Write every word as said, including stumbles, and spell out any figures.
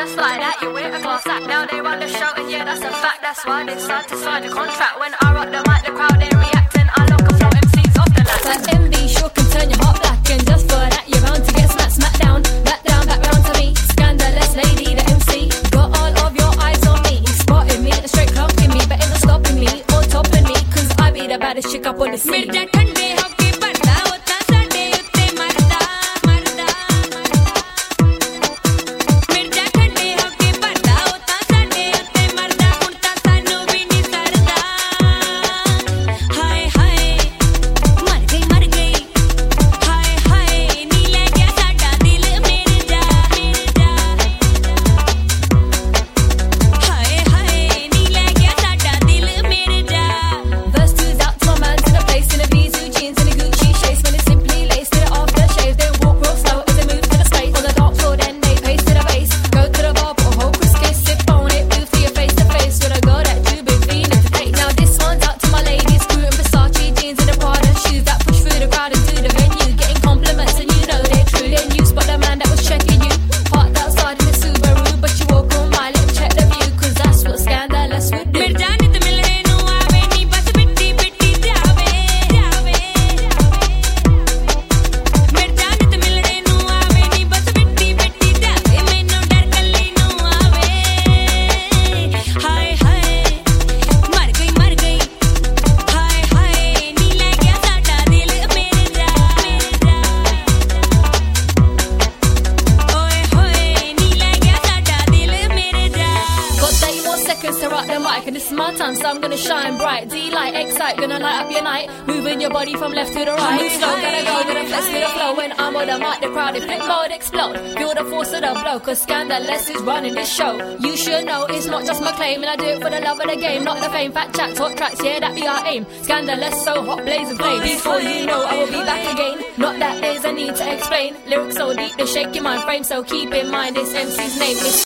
just like that, you wear a glass act. Now they run the show and yeah, that's a fact. That's why they decide to sign a contract. When I rock the mic, the crowd they react and I lock a flow M Cs off the lat. But M B sure can turn your heart black, and just for that you're bound to get smacked, smacked down, back down, back round to me. Scandalous lady, the M C, got all of your eyes on me, spotting me and straight clocking me, but ain't no stopping me or topping me, cause I be the baddest chick up on the scene. And this is my time, so I'm gonna shine bright. D-light, excite, gonna light up your night. Moving your body from left to the right. Move slow, gotta go, gotta flex to the flow. When I'm on the mic, the crowd, it flip mode, explode. Feel the force of the blow, cause Scandalous is running this show. You should know, it's not just my claim, and I do it for the love of the game, not the fame. Fat chat, hot tracks, yeah, that be our aim. Scandalous, so hot, blazing flame. Before you know, I will be back again. Not that there's a need to explain. Lyrics so deep, they shake your mind frame, so keep in mind this M C's name is